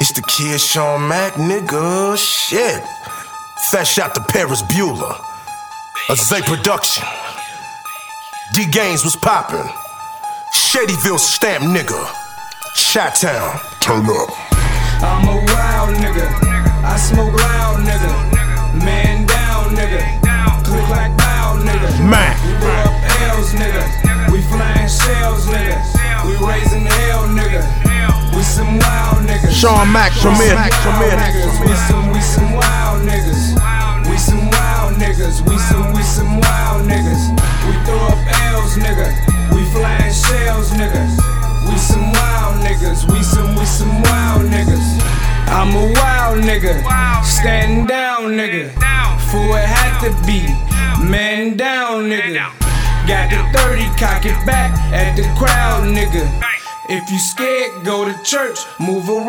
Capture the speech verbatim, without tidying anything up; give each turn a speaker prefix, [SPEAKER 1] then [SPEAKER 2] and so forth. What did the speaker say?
[SPEAKER 1] It's the kid Sean Mack, nigga. Shit. Fresh out to Paris Bueller. A Zay production. D Gaines was poppin'. Shadyville stamp nigga. Chi-Town. Turn up.
[SPEAKER 2] I'm a wild nigga. I smoke loud nigga. Man down nigga. Click like bow nigga.
[SPEAKER 1] Mack.
[SPEAKER 2] We blow up L's nigga. We flying shells nigga. We raising hell nigga. We some wild niggas.
[SPEAKER 1] Sean Mack from here.
[SPEAKER 2] We some, we some wild niggas. We some wild niggas. We some, we some wild niggas. We throw up L's nigga. We flying shells nigga. We some wild niggas. We some, we some wild niggas. I'm a wild nigga. Stand down nigga. For it had to be. Man down nigga. Got the thirty, cock it back at the crowd nigga. If you scared, go to church, move around.